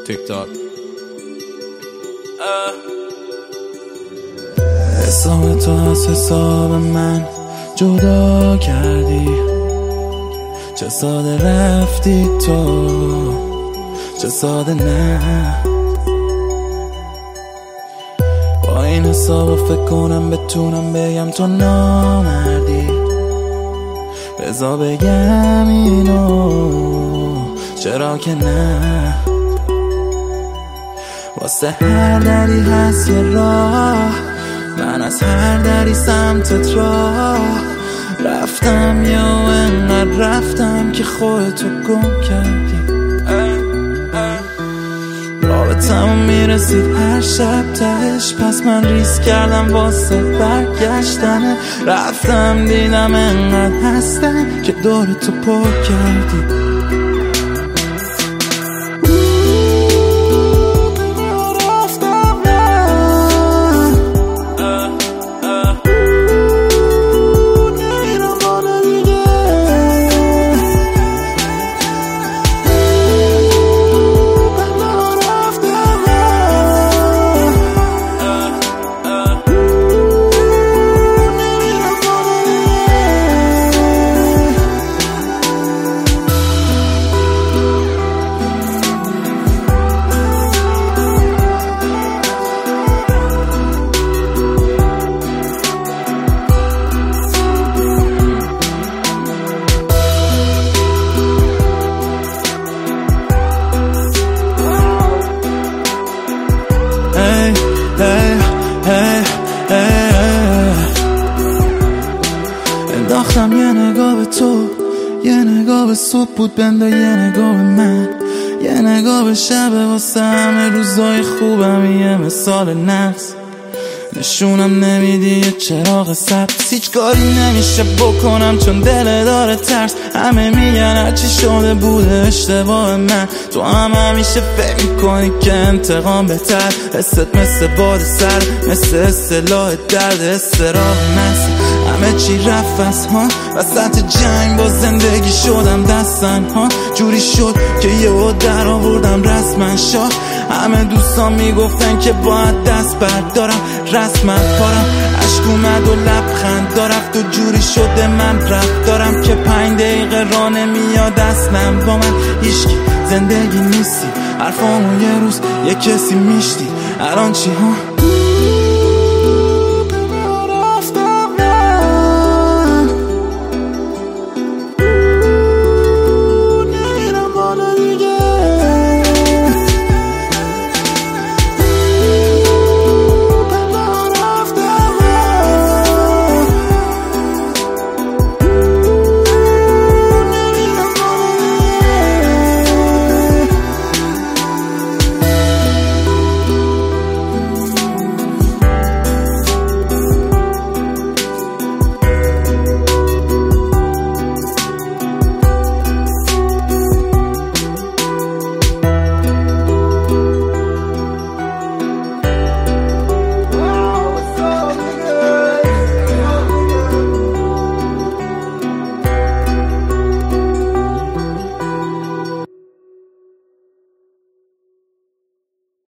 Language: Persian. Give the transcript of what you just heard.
تیک تاک. حساب تو از حساب من جدا کردی، چه ساده رفتی تو، چه ساده نه. با این حساب فکر کنم بتونم بگم تو نامردی، بذار بگم اینو چرا که نه. واسه هر دری هست یه راه، من از هر دری سمتت راه رفتم، یا انقدر رفتم که خودتو گم کردی. رابطمون میرسید هر شب تهش، پس من ریسک کردم واسه برگشتنه. رفتم دیدم انقدر هستم که دورتو پر کردی. انداختم یه نگاه به تو، یه نگاه به صبح بود بنده، یه نگاه به من، یه نگاه به شب واسه همه روزای خوبم. یه مثال نقص نشونم نمیدی یه چراغ سبز، هیچ کاری نمیشه بکنم چون دل داره ترس. همه میگن هرچی شده بوده اشتباه من، تو هم همیشه فکر میکنی که انتقام بهتر. حست مثل باد سر، مثل اصطلاح درد استراب مست. همه چی رفت از ها، وسط جنگ با زندگی شدم دستن ها. جوری شد که یهو در آوردم رسما شاه. همه دوستان میگفتن که باید دست بردارم، رسما پارم. عشق اومد و لبخند دارفت و جوری شده من رفت دارم که 5 دقیقه راه نمیاد اصلا با من. هیچکی زندگی نیستی، حرفامو یه روز یه کسی میشتی. الان چی ها؟